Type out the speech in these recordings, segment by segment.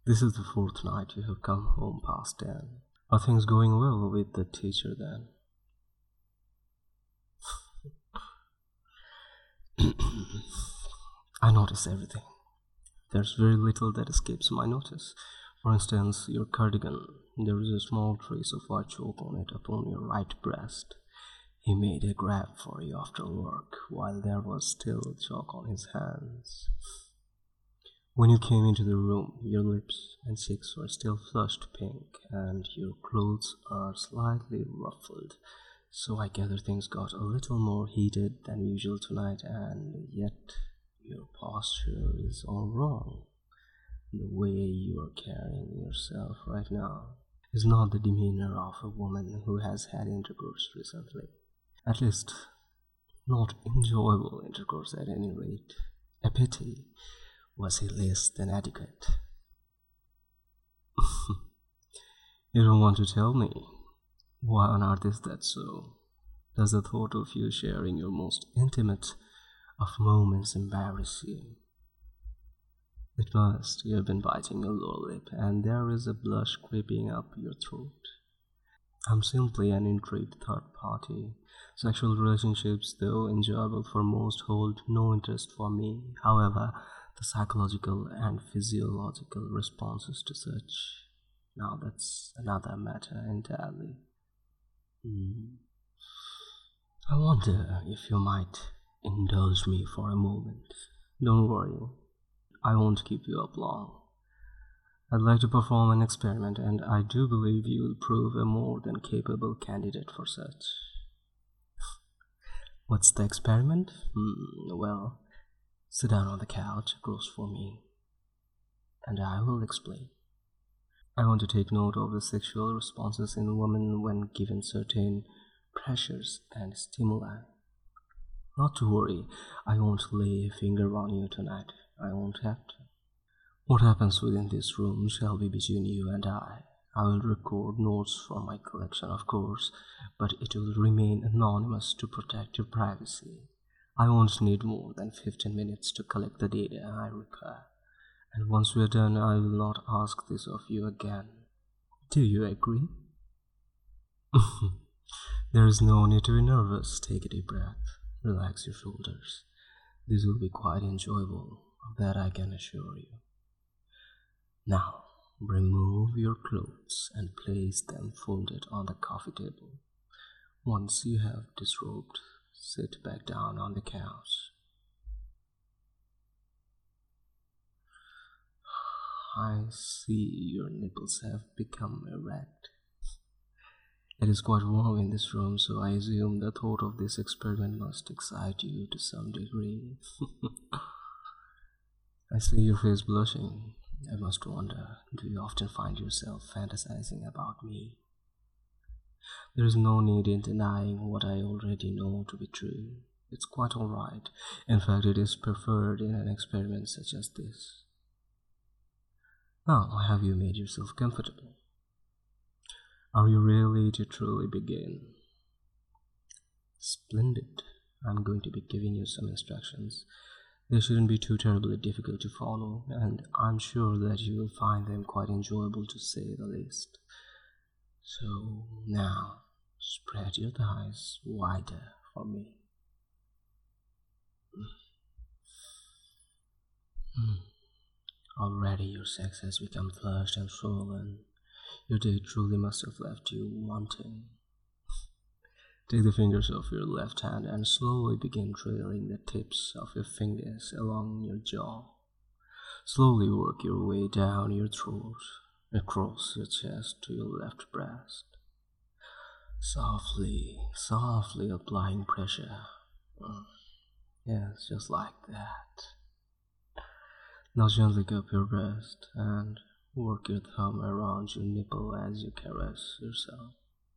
This is the fourth night you have come home past 10. Are things going well with the teacher then? I notice everything. There's very little that escapes my notice. For instance, your cardigan. There is a small trace of white chalk on it upon your right breast. He made a grab for you after work, while there was still chalk on his hands. When you came into the room, your lips and cheeks were still flushed pink, and your clothes are slightly ruffled. So I gather things got a little more heated than usual tonight, and yet your posture is all wrong. The way you are carrying yourself right now is not the demeanor of a woman who has had intercourse recently. At least, not enjoyable intercourse at any rate. A pity. Was he less than adequate? You don't want to tell me? Why on earth is that so? Does the thought of you sharing your most intimate of moments embarrass you? It must. You have been biting your lower lip, and there is a blush creeping up your throat. I'm simply an intrigued third party. Sexual relationships, though enjoyable for most, hold no interest for me. However, the psychological and physiological responses to such, now that's another matter entirely. I wonder if you might indulge me for a moment. Don't worry, I won't keep you up long. I'd like to perform an experiment, and I do believe you will prove a more than capable candidate for such. What's the experiment? Well, sit down on the couch across from me, and I will explain. I want to take note of the sexual responses in women when given certain pressures and stimuli. Not to worry, I won't lay a finger on you tonight. I won't have to. What happens within this room shall be between you and I. I will record notes from my collection, of course, but it will remain anonymous to protect your privacy. I won't need more than 15 minutes to collect the data I require, and once we are done, I will not ask this of you again. Do you agree? There is no need to be nervous. Take a deep breath. Relax your shoulders. This will be quite enjoyable, that I can assure you. Now, remove your clothes and place them folded on the coffee table. Once you have disrobed, sit back down on the couch. I see your nipples have become erect. It is quite warm in this room, so I assume the thought of this experiment must excite you to some degree. I see your face blushing. I must wonder, do you often find yourself fantasizing about me? There is no need in denying what I already know to be true. It's quite alright. In fact, it is preferred in an experiment such as this. Now, have you made yourself comfortable? Are you ready to truly begin? Splendid. I'm going to be giving you some instructions. They shouldn't be too terribly difficult to follow, and I'm sure that you will find them quite enjoyable to say the least. So now, spread your thighs wider for me. Already your sex has become flushed and swollen. Your day truly must have left you wanting. Take the fingers of your left hand and slowly begin trailing the tips of your fingers along your jaw. Slowly work your way down your throat, across your chest to your left breast. Softly, softly applying pressure. Yes, just like that. Now gently cup your breast and work your thumb around your nipple as you caress yourself.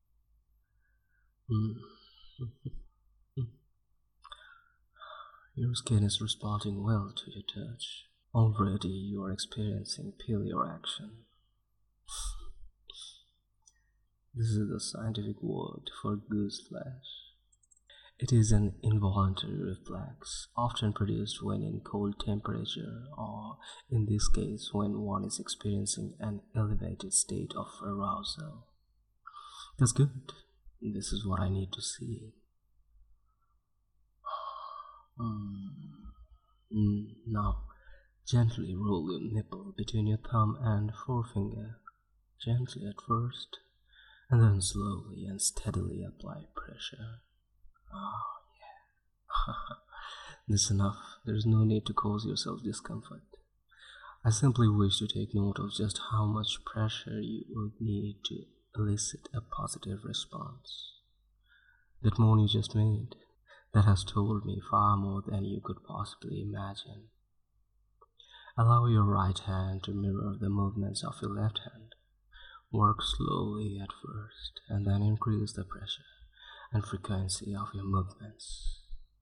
Your skin is responding well to your touch. Already you are experiencing pillar action. This is the scientific word for goose flesh. It is an involuntary reflex, often produced when in cold temperature, or in this case, when one is experiencing an elevated state of arousal. That's good. This is what I need to see. Now, gently roll your nipple between your thumb and forefinger. Gently at first, and then slowly and steadily apply pressure. Oh, yeah. That's enough. There's no need to cause yourself discomfort. I simply wish to take note of just how much pressure you would need to elicit a positive response. That moan you just made, that has told me far more than you could possibly imagine. Allow your right hand to mirror the movements of your left hand. Work slowly at first, and then increase the pressure and frequency of your movements.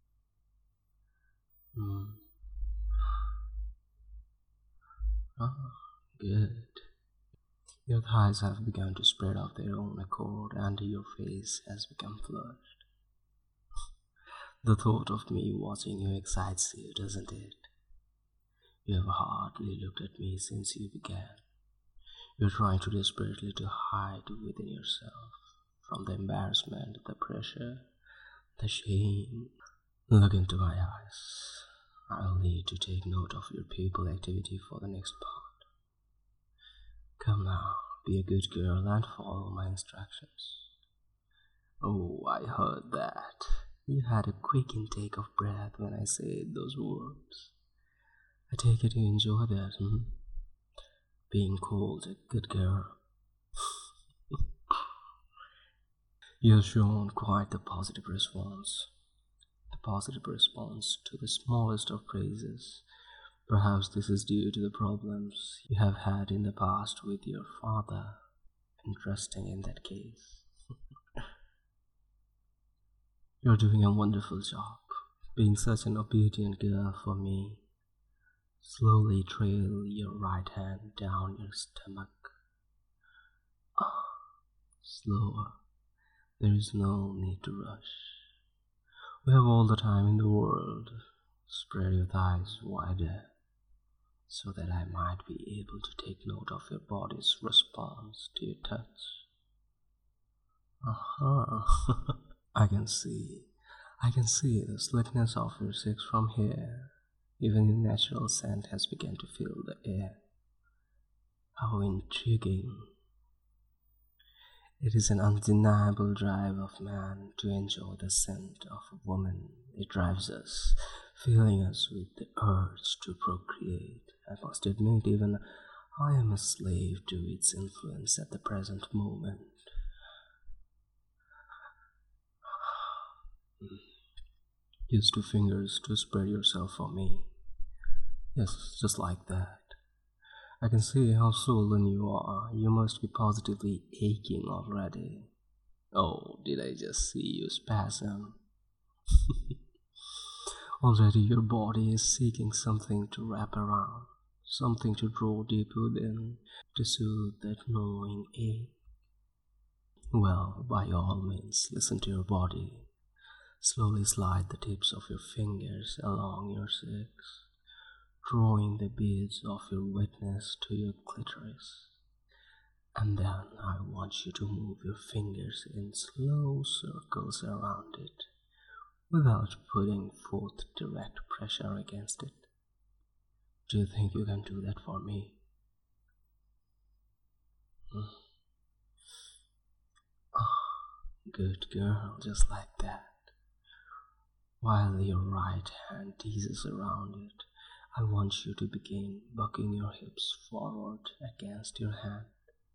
Good. Your thighs have begun to spread of their own accord, and your face has become flushed. The thought of me watching you excites you, doesn't it? You have hardly looked at me since you began. You're trying to desperately to hide within yourself from the embarrassment, the pressure, the shame. Look into my eyes. I'll need to take note of your pupil activity for the next part. Come now, be a good girl and follow my instructions. Oh, I heard that. You had a quick intake of breath when I said those words. I take it you enjoy that, Being called a good girl. You have shown quite the positive response. The positive response to the smallest of praises. Perhaps this is due to the problems you have had in the past with your father. Interesting in that case. You're doing a wonderful job, being such an obedient girl for me. Slowly trail your right hand down your stomach. Slower. There is no need to rush. We have all the time in the world. Spread your thighs wider, so that I might be able to take note of your body's response to your touch. I can see the slickness of your sex from here. Even your natural scent has begun to fill the air. How intriguing. It is an undeniable drive of man to enjoy the scent of a woman. It drives us, filling us with the urge to procreate. I must admit, even I am a slave to its influence at the present moment. Use 2 fingers to spread yourself for me. Yes, just like that. I can see how swollen you are. You must be positively aching already. Oh, did I just see you spasm? Already your body is seeking something to wrap around, something to draw deep within, to soothe that gnawing ache. Well, by all means, listen to your body. Slowly slide the tips of your fingers along your sex, drawing the beads of your wetness to your clitoris. And then I want you to move your fingers in slow circles around it, without putting forth direct pressure against it. Do you think you can do that for me? Good girl, just like that. While your right hand teases around it, I want you to begin bucking your hips forward against your hand.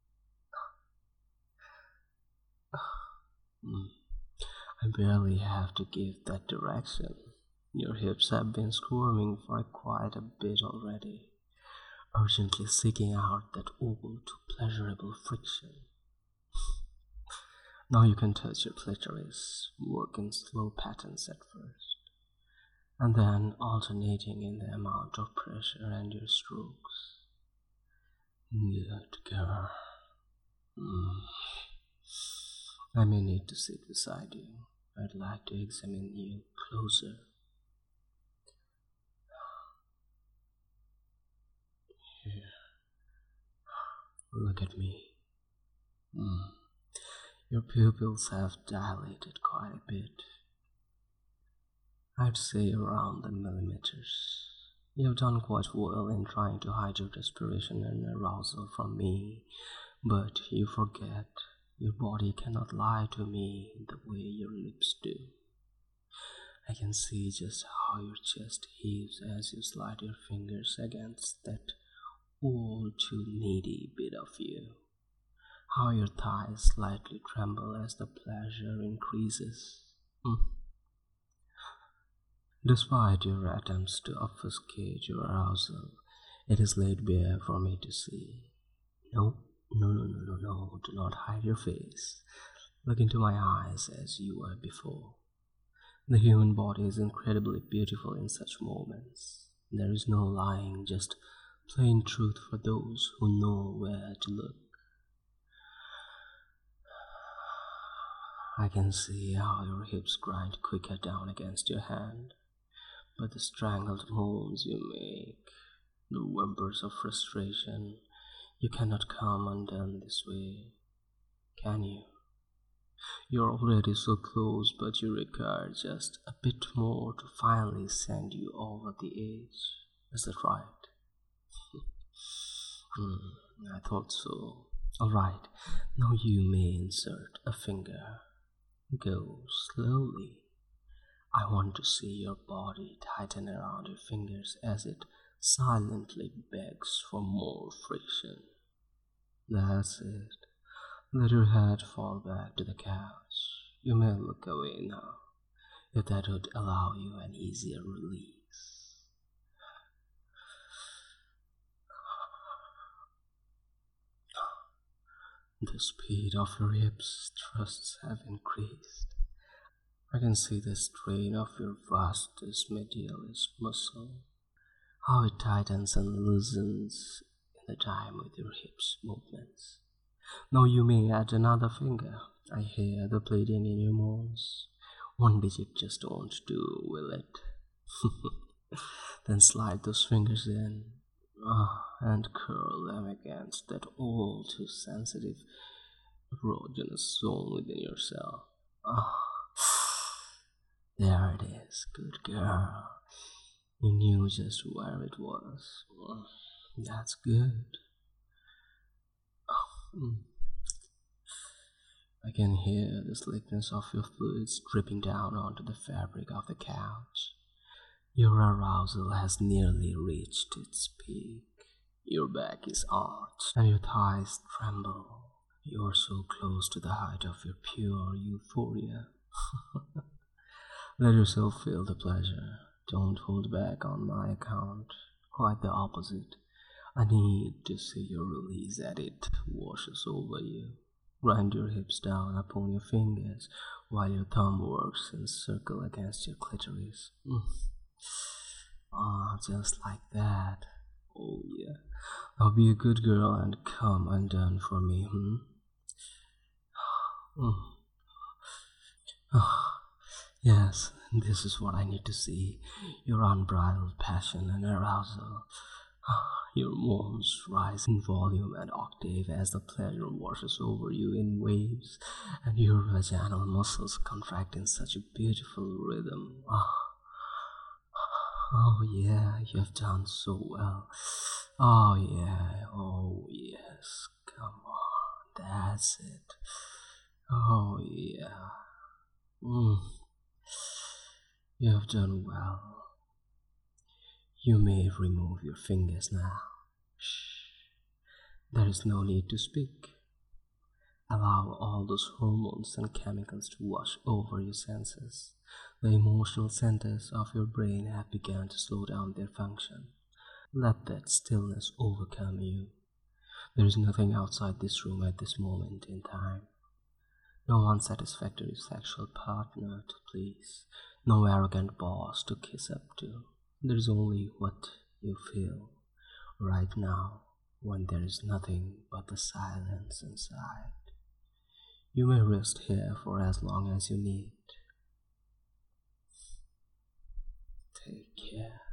I barely have to give that direction. Your hips have been squirming for quite a bit already, urgently seeking out that old, pleasurable friction. Now you can touch your clitoris, work in slow patterns at first, and then alternating in the amount of pressure and your strokes. Good girl. I may need to sit beside you. I'd like to examine you closer. Here, look at me. Hmm. Your pupils have dilated quite a bit. I'd say around the millimeters. You've done quite well in trying to hide your desperation and arousal from me, but you forget your body cannot lie to me the way your lips do. I can see just how your chest heaves as you slide your fingers against that all too needy bit of you. How your thighs slightly tremble as the pleasure increases. Despite your attempts to obfuscate your arousal, it is laid bare for me to see. No, no, do not hide your face. Look into my eyes as you were before. The human body is incredibly beautiful in such moments. There is no lying, just plain truth for those who know where to look. I can see how your hips grind quicker down against your hand, but the strangled moans you make, the whimpers of frustration, you cannot come undone this way, can you? You're already so close, but you require just a bit more to finally send you over the edge. Is that right? I thought so. Alright, now you may insert a finger. Go slowly. I want to see your body tighten around your fingers as it silently begs for more friction. That's it. Let your head fall back to the couch. You may look away now, if that would allow you an easier release. The speed of your hips thrusts have increased. I can see the strain of your vastus medialis muscle, how it tightens and loosens in the time with your hips movements. Now you may add another finger. I hear the pleading in your moans. One digit just won't do, will it? Then slide those fingers in, and curl them against that all too sensitive erogenous zone within yourself. There it is, good girl. You knew just where it was. That's good. I can hear the slickness of your fluids dripping down onto the fabric of the couch. Your arousal has nearly reached its peak. Your back is arched and your thighs tremble. You're so close to the height of your pure euphoria. Let yourself feel the pleasure. Don't hold back on my account. Quite the opposite. I need to see your release as it washes over you. Grind your hips down upon your fingers while your thumb works in a circle against your clitoris. Just like that. Oh yeah. Now be a good girl and come undone for me, Yes, this is what I need to see. Your unbridled passion and arousal. Your moans rise in volume and octave as the pleasure washes over you in waves, and your vaginal muscles contract in such a beautiful rhythm. Oh yeah, you have done so well. Oh yeah, oh yes, come on, that's it. Oh yeah. You have done well. You may remove your fingers now. Shh. There is no need to speak. Allow all those hormones and chemicals to wash over your senses. The emotional centers of your brain have begun to slow down their function. Let that stillness overcome you. There is nothing outside this room at this moment in time. No unsatisfactory sexual partner to please. No arrogant boss to kiss up to. There is only what you feel right now when there is nothing but the silence inside. You may rest here for as long as you need. Take care.